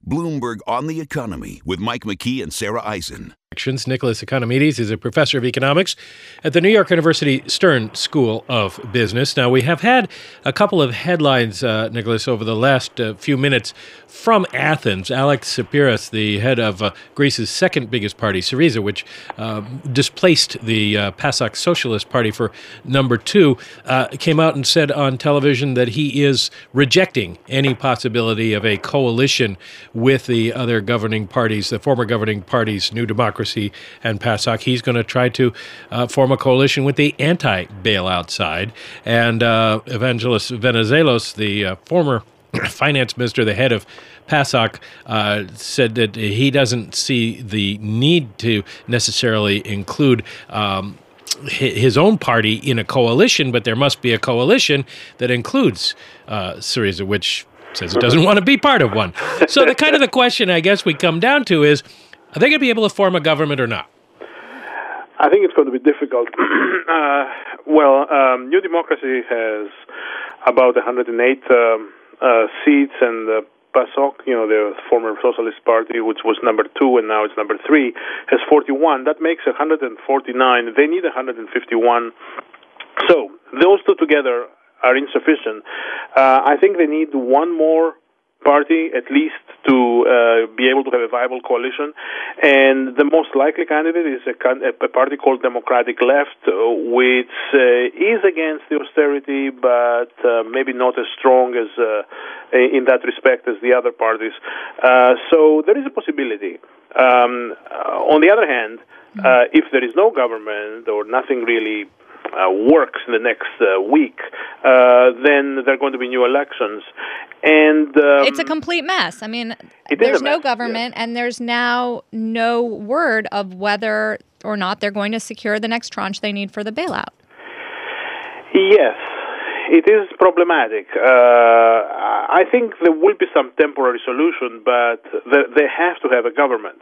Bloomberg on the Economy with Mike McKee and Sarah Eisen. Nicholas Economides is a professor of economics at the New York University Stern School of Business. Now, we have had a couple of headlines, Nicholas, over the last few minutes from Athens. Alex Tsipras, the head of Greece's second biggest party, Syriza, which displaced the PASOK Socialist Party for number two, came out and said on television that he is rejecting any possibility of a coalition with the other governing parties, the former governing parties, New Democracy and PASOK. He's going to try to form a coalition with the anti-bailout side. And Evangelos Venizelos, the former finance minister, the head of PASOK, said that he doesn't see the need to necessarily include his own party in a coalition, but there must be a coalition that includes Syriza, which says it doesn't want to be part of one. So the question I guess we come down to is, are they going to be able to form a government or not? I think it's going to be difficult. New Democracy has about 108 seats, and PASOK, the former Socialist Party, which was number 2 and now it's number 3, has 41. That makes 149. They need 151. So those two together are insufficient. I think they need one more party at least to be able to have a viable coalition, and the most likely candidate is a party called Democratic Left, which is against the austerity, but maybe not as strong as in that respect as the other parties. So there is a possibility. On the other hand, if there is no government or nothing really works in the next week, then there are going to be new elections. And it's a complete mess. I mean, there's no government, and there's now no word of whether or not they're going to secure the next tranche they need for the bailout. Yes, it is problematic. I think there will be some temporary solution, but they have to have a government.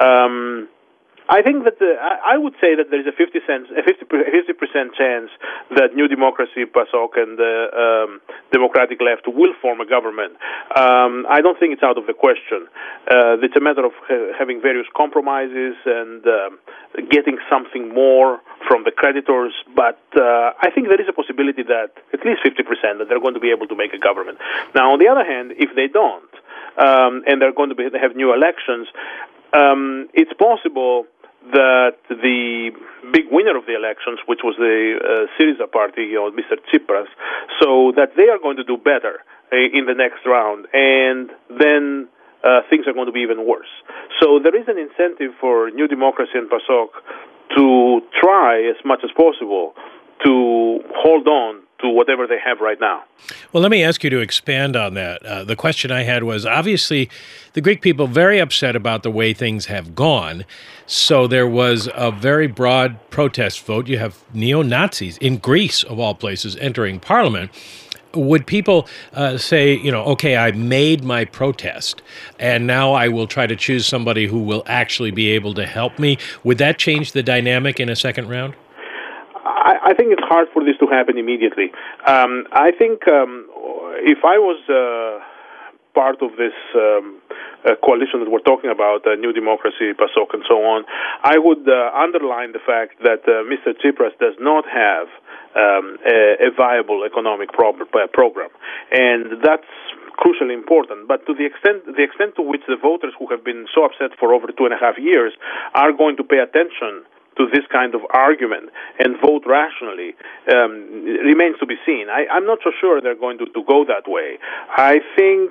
I think that I would say that there is a 50% chance that New Democracy, PASOK, and the Democratic Left will form a government. I don't think it's out of the question. It's a matter of having various compromises and getting something more from the creditors. But I think there is a possibility that at least 50% that they're going to be able to make a government. Now, on the other hand, if they don't, and they're going to have new elections, it's possible that the big winner of the elections, which was the Syriza party, Mr. Tsipras, so that they are going to do better in the next round, and then things are going to be even worse. So there is an incentive for New Democracy and PASOK to try as much as possible to hold on to whatever they have right now. Well, let me ask you to expand on that. The question I had was, obviously, the Greek people very upset about the way things have gone. So there was a very broad protest vote. You have neo-Nazis in Greece, of all places, entering parliament. Would people say, okay, I made my protest, and now I will try to choose somebody who will actually be able to help me? Would that change the dynamic in a second round? I think it's hard for this to happen immediately. I think if I was part of this coalition that we're talking about, New Democracy, PASOK, and so on, I would underline the fact that Mr. Tsipras does not have a viable economic program, and that's crucially important. But to the extent to which the voters who have been so upset for over 2.5 years are going to pay attention to this kind of argument and vote rationally remains to be seen. I'm not so sure they're going to go that way. I think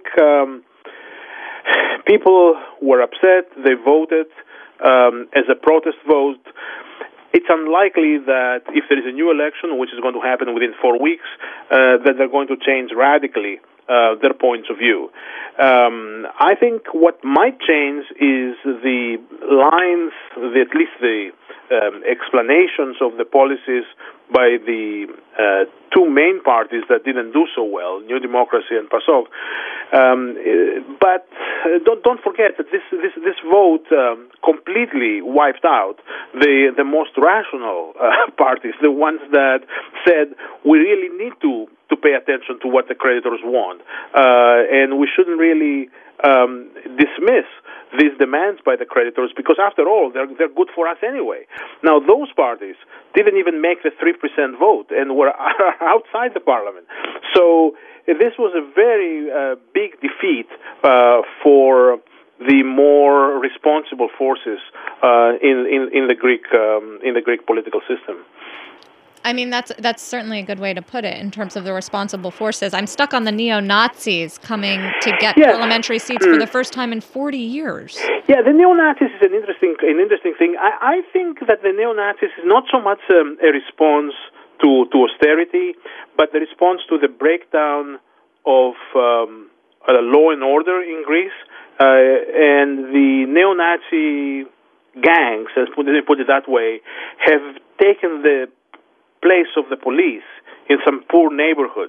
people were upset. They voted as a protest vote. It's unlikely that if there is a new election, which is going to happen within 4 weeks, that they're going to change radically their points of view. I think what might change is the lines, at least the explanations of the policies by the two main parties that didn't do so well, New Democracy and PASOK. But don't forget that this vote completely wiped out the most rational parties, the ones that said we really need to to pay attention to what the creditors want. And we shouldn't really dismiss these demands by the creditors, because after all, they're good for us anyway. Now, those parties didn't even make the 3% vote and were outside the parliament. So this was a very big defeat for the more responsible forces in the Greek political system. I mean, that's certainly a good way to put it in terms of the responsible forces. I'm stuck on the neo-Nazis coming to get parliamentary seats for the first time in 40 years. Yeah, the neo-Nazis is an interesting thing. I think that the neo-Nazis is not so much a response to austerity, but the response to the breakdown of law and order in Greece, and the neo-Nazi gangs, let's put it that way, have taken the place of the police in some poor neighborhoods,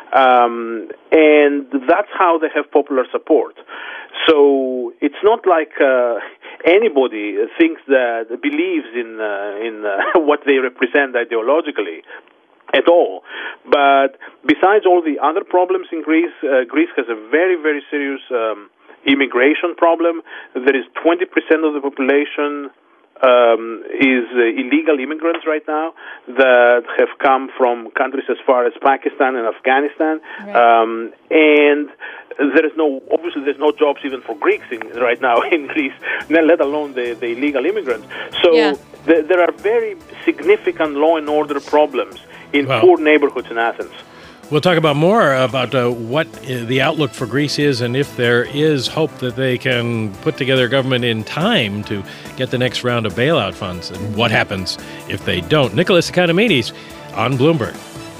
and that's how they have popular support. So it's not like anybody believes in what they represent ideologically at all. But besides all the other problems in Greece, Greece has a very, very serious immigration problem. There is 20% of the population is illegal immigrants right now that have come from countries as far as Pakistan and Afghanistan, and there's no jobs even for Greeks right now in Greece, let alone the illegal immigrants. So there are very significant law and order problems in poor neighborhoods in Athens. We'll talk about more about what the outlook for Greece is, and if there is hope that they can put together a government in time to get the next round of bailout funds, and what happens if they don't. Nicholas Economides on Bloomberg.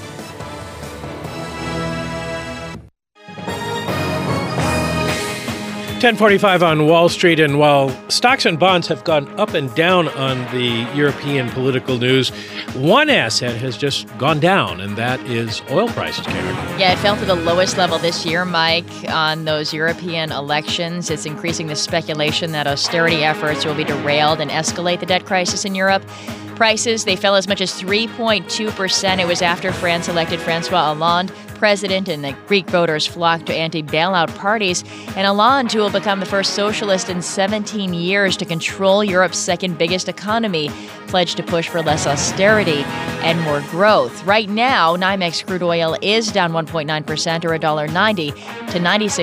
$10:45 on Wall Street, and while stocks and bonds have gone up and down on the European political news, one asset has just gone down, and that is oil prices, Karen. Yeah, it fell to the lowest level this year, Mike, on those European elections. It's increasing the speculation that austerity efforts will be derailed and escalate the debt crisis in Europe. Prices, they fell as much as 3.2%. It was after France elected François Hollande president, and the Greek voters flocked to anti-bailout parties. And Hollande, who will become the first socialist in 17 years to control Europe's second biggest economy, pledged to push for less austerity and more growth. Right now, NYMEX crude oil is down 1.9% or $1.90 to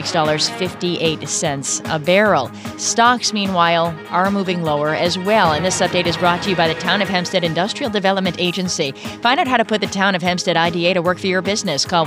$96.58 a barrel. Stocks, meanwhile, are moving lower as well. And this update is brought to you by the Town of Hempstead Industrial Development Agency. Find out how to put the Town of Hempstead IDA to work for your business. Call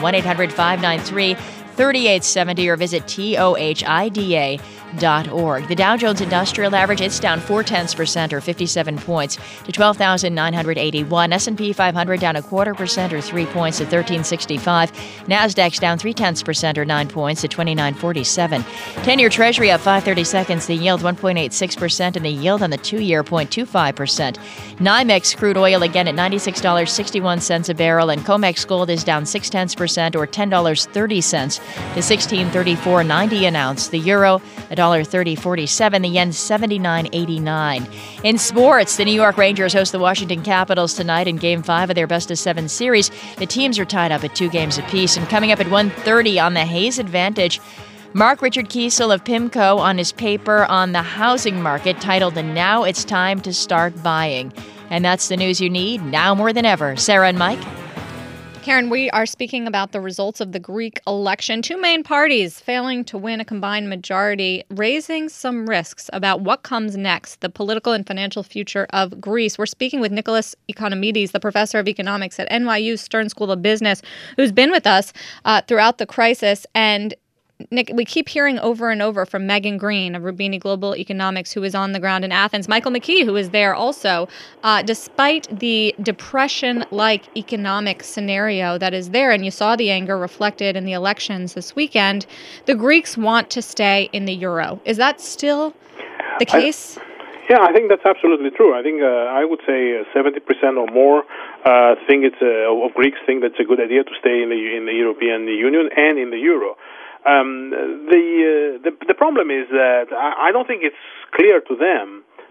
1-800-593-3870 or visit tohida.org. The Dow Jones Industrial Average, it's down 0.4% or 57 points to 12,981. S&P 500 down 0.25% or 3 points to 1365. Nasdaq's down 0.3% or 9 points to 2947. 10-year Treasury up 5/32. The yield 1.86% and the yield on the 2-year 0.25%. NYMEX crude oil again at $96.61 a barrel, and COMEX gold is down 0.6% or $10.30 to $1634.90 an ounce. The euro $1.3047. The yen 79.89. In sports, the New York Rangers host the Washington Capitals tonight in Game 5 of their best-of-7 series. The teams are tied up at 2 games apiece. And coming up at 1:30 on the Hayes Advantage, Mark Richard Kiesel of PIMCO on his paper on the housing market titled "Now It's Time to Start Buying." And that's the news you need now more than ever. Sarah and Mike? Karen, we are speaking about the results of the Greek election. 2 main parties failing to win a combined majority, raising some risks about what comes next, the political and financial future of Greece. We're speaking with Nicholas Economides, the professor of economics at NYU Stern School of Business, who's been with us throughout the crisis. And Nick, we keep hearing over and over from Megan Green of Rubini Global Economics, who is on the ground in Athens, Michael McKee, who is there also. Despite the depression-like economic scenario that is there, and you saw the anger reflected in the elections this weekend, the Greeks want to stay in the euro. Is that still the case? Yeah, I think that's absolutely true. I think I would say 70% or more think of Greeks think that's a good idea to stay in the European Union and in the euro. The problem is that I don't think it's clear to them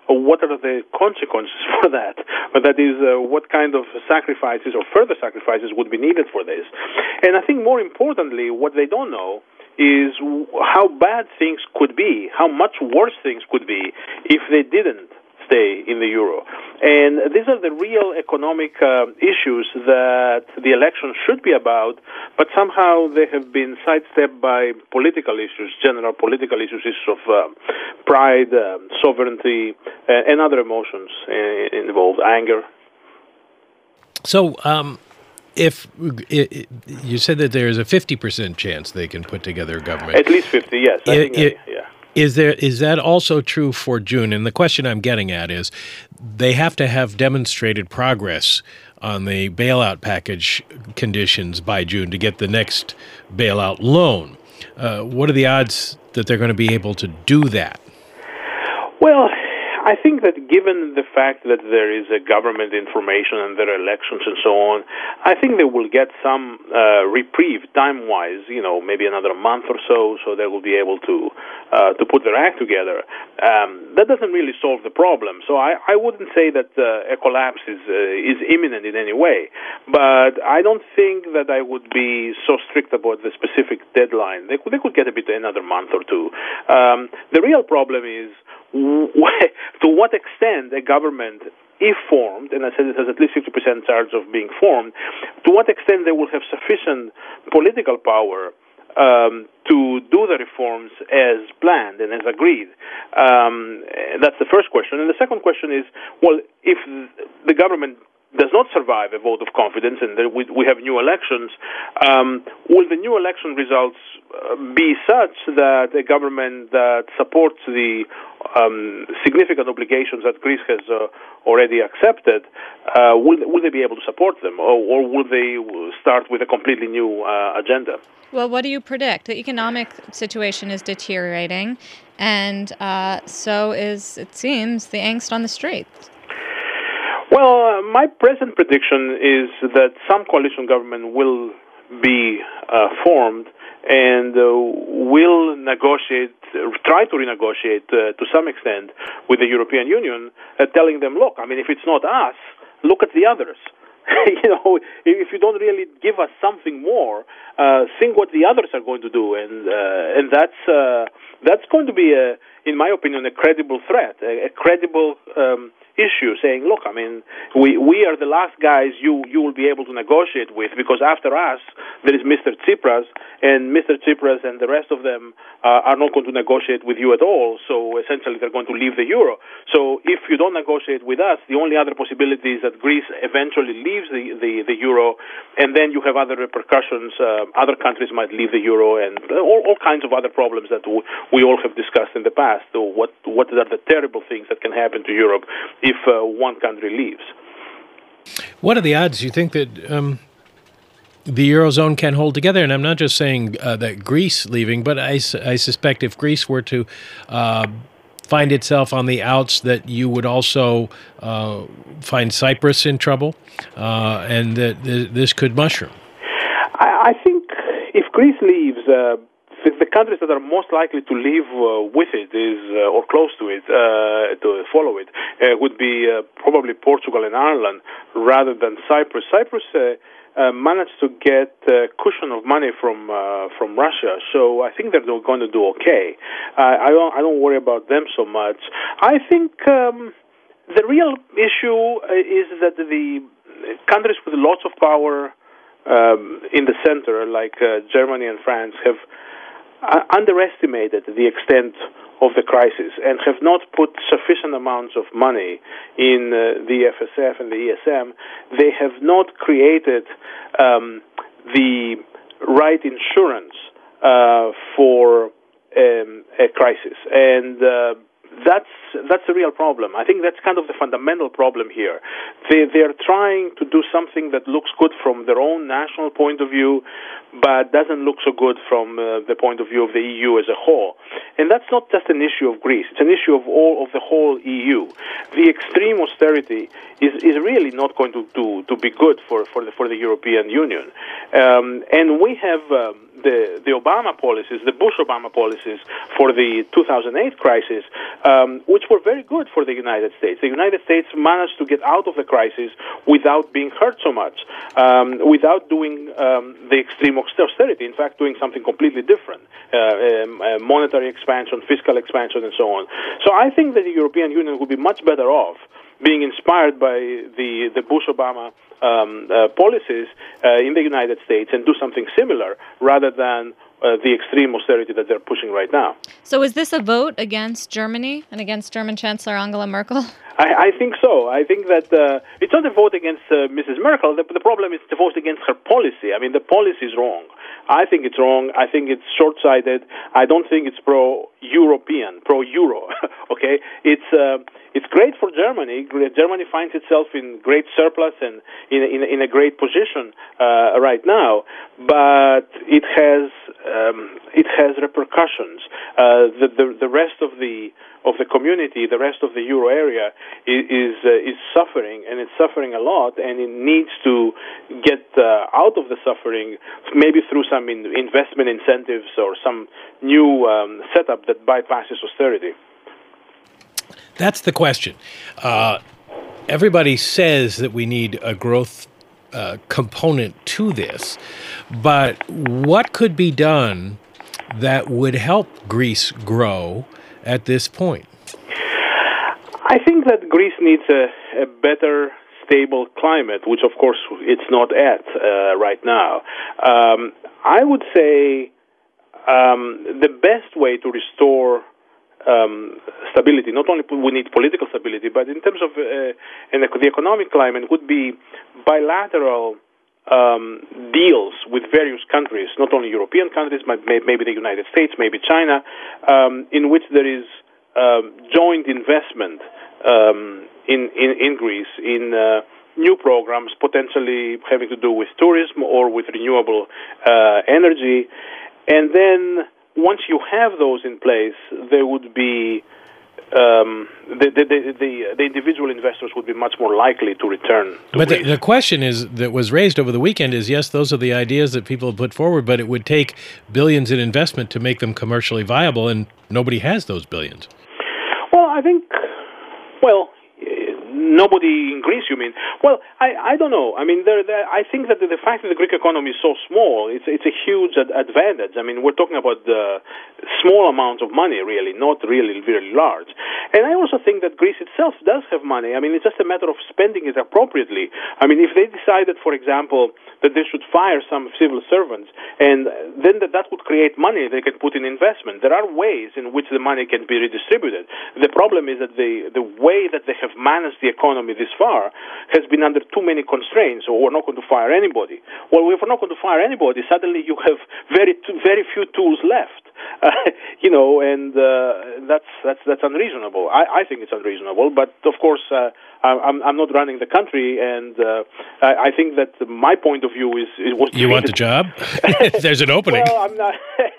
what are the consequences for that? But that is, what kind of sacrifices or further sacrifices would be needed for this? And I think more importantly, what they don't know is how bad things could be, how much worse things could be if they didn't stay in the euro. And these are the real economic issues that the election should be about, but somehow they have been sidestepped by political issues, general political issues of pride, sovereignty, and other emotions involved, anger. So, if you said that there is a 50% chance they can put together a government. At least 50, yes. I think, yeah. Is that also true for June? And the question I'm getting at is, they have to have demonstrated progress on the bailout package conditions by June to get the next bailout loan. What are the odds that they're going to be able to do that? Well, I think that given the fact that there is a government information and there are elections and so on, I think they will get some reprieve time-wise, maybe another month or so they will be able to put their act together. That doesn't really solve the problem. So I wouldn't say that a collapse is imminent in any way. But I don't think that I would be so strict about the specific deadline. They could get another month or two. The real problem is, to what extent a government, if formed, and I said it has at least 50% chance of being formed, to what extent they will have sufficient political power to do the reforms as planned and as agreed. That's the first question. And the second question is, well, if the government does not survive a vote of confidence and we have new elections, will the new election results be such that a government that supports the significant obligations that Greece has already accepted, will they be able to support them, or will they start with a completely new agenda? Well, what do you predict? The economic situation is deteriorating, and so is, it seems, the angst on the streets. Well, my present prediction is that some coalition government will be formed and will try to renegotiate to some extent with the European Union, telling them, look, if it's not us, look at the others. If you don't really give us something more, think what the others are going to do, and that's going to be, in my opinion, a credible threat, a credible issue, saying, look, we are the last guys you will be able to negotiate with, because after us there is Mr. Tsipras, and Mr. Tsipras and the rest of them are not going to negotiate with you at all, so essentially they're going to leave the euro. So if you don't negotiate with us, the only other possibility is that Greece eventually leaves the euro, and then you have other repercussions. Other countries might leave the euro, and all kinds of other problems that we all have discussed in the past. So what are the terrible things that can happen to Europe if one country leaves? What are the odds you think that the Eurozone can hold together? And I'm not just saying that Greece leaving, but I suspect if Greece were to find itself on the outs, that you would also find Cyprus in trouble, and that this could mushroom. I think if Greece leaves, the countries that are most likely to leave with it or close to it, to follow it, would be probably Portugal and Ireland rather than Cyprus. Cyprus managed to get a cushion of money from Russia, so I think they're going to do okay. I don't worry about them so much. I think the real issue is that the countries with lots of power in the center, like Germany and France, have underestimated the extent of the crisis and have not put sufficient amounts of money in the FSF and the ESM. They have not created the right insurance for a crisis, and that's a real problem. I think that's kind of the fundamental problem here. They are trying to do something that looks good from their own national point of view, but doesn't look so good from the point of view of the EU as a whole. And that's not just an issue of Greece; it's an issue of the whole EU. The extreme austerity is really not going to be good for the European Union. And we have the Obama policies, the Bush-Obama policies for the 2008 crisis, which were very good for the United States. The United States managed to get out of the crisis without being hurt so much, without doing the extreme austerity. In fact, doing something completely different, monetary expansion, fiscal expansion, and so on. So I think that the European Union would be much better off being inspired by the Bush-Obama policies in the United States and do something similar rather than the extreme austerity that they're pushing right now. So is this a vote against Germany and against German Chancellor Angela Merkel? I think so. I think that it's not a vote against Mrs. Merkel. The problem is the vote against her policy. I mean, the policy is wrong. I think it's wrong. I think it's short-sighted. I don't think it's pro-European, pro-Euro. Okay, it's great for Germany. Germany finds itself in great surplus and in a great position right now, but it has repercussions. The rest of the community, the rest of the Euro area is suffering, and it's suffering a lot, and it needs to get out of the suffering, maybe through some investment incentives or some new setup that bypasses austerity. That's the question. Everybody says that we need a growth component to this, but what could be done that would help Greece grow at this point? I think that Greece needs a better, stable climate, which of course it's not at right now. I would say the best way to restore stability, not only we need political stability, but in terms of the economic climate, would be bilateral deals with various countries, not only European countries, but maybe the United States, maybe China, in which there is joint investment in Greece in new programs, potentially having to do with tourism or with renewable energy. And then once you have those in place, there would be the individual investors would be much more likely to return to But Greece. the question is that was raised over the weekend is, yes, those are the ideas that people have put forward, but it would take billions in investment to make them commercially viable, and nobody has those billions. Well, I think, nobody in Greece, you mean? Well, I don't know. I mean, I think that the fact that the Greek economy is so small, it's a huge advantage. I mean, we're talking about small amounts of money, really, not really very large. And I also think that Greece itself does have money. I mean, it's just a matter of spending it appropriately. I mean, if they decided, for example, that they should fire some civil servants, and then that would create money they can put in investment. There are ways in which the money can be redistributed. The problem is that the way that they have managed the economy this far has been under too many constraints, or we're not going to fire anybody. Well, if we're not going to fire anybody, suddenly you have very few tools left. And that's unreasonable. I think it's unreasonable, but of course I'm not running the country, and I think that my point of view is You want the job? There's an opening. Well, I'm not.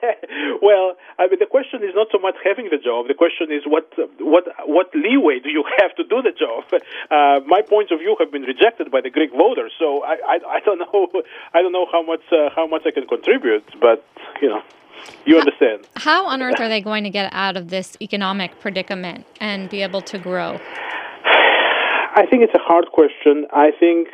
I mean, the question is not so much having the job. The question is what leeway do you have to do the job? My points of view have been rejected by the Greek voters, so I don't know. I don't know how much I can contribute, but you understand. How on earth are they going to get out of this economic predicament and be able to grow? I think it's a hard question. I think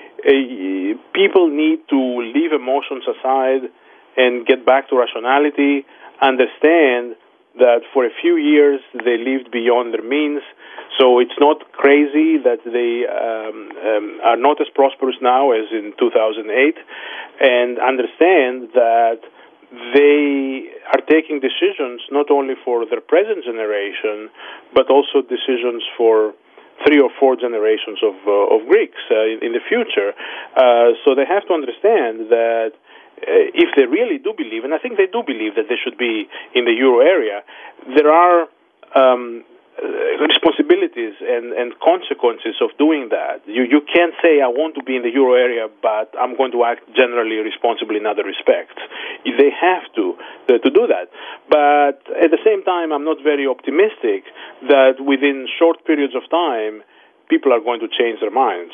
people need to leave emotions aside and get back to rationality, understand that for a few years they lived beyond their means, so it's not crazy that they are not as prosperous now as in 2008, and understand that they are taking decisions not only for their present generation, but also decisions for 3 or 4 generations of Greeks in the future. So they have to understand that if they really do believe, and I think they do believe that they should be in the euro area, there are responsibilities and consequences of doing that. You can't say, I want to be in the euro area, but I'm going to act generally responsibly in other respects. They have to do that. But at the same time, I'm not very optimistic that within short periods of time, people are going to change their minds.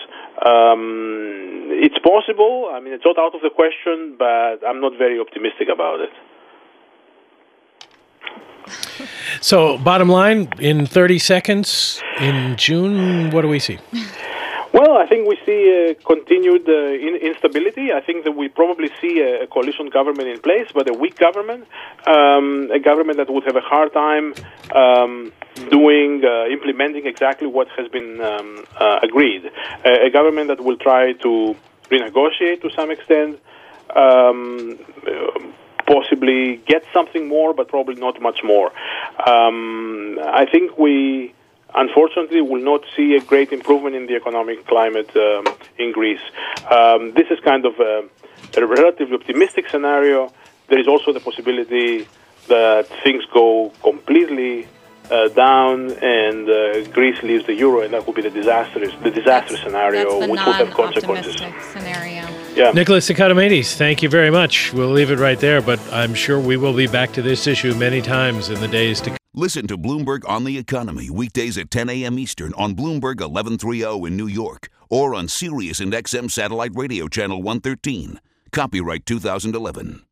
It's possible. I mean, it's not out of the question, but I'm not very optimistic about it. So, bottom line, in 30 seconds, in June, what do we see? Well, I think we see continued instability. I think that we probably see a coalition government in place, but a weak government, a government that would have a hard time implementing exactly what has been agreed, a government that will try to renegotiate to some extent, possibly get something more, but probably not much more. I think we, unfortunately, will not see a great improvement in the economic climate in Greece. This is kind of a relatively optimistic scenario. There is also the possibility that things go completely down and Greece leaves the euro, and that would be the disastrous scenario, that's the which will have consequences. Scenario. Yeah. Nicholas Economides, thank you very much. We'll leave it right there, but I'm sure we will be back to this issue many times in the days to come. Listen to Bloomberg on the Economy weekdays at 10 a.m. Eastern on Bloomberg 1130 in New York or on Sirius and XM Satellite Radio Channel 113. Copyright 2011.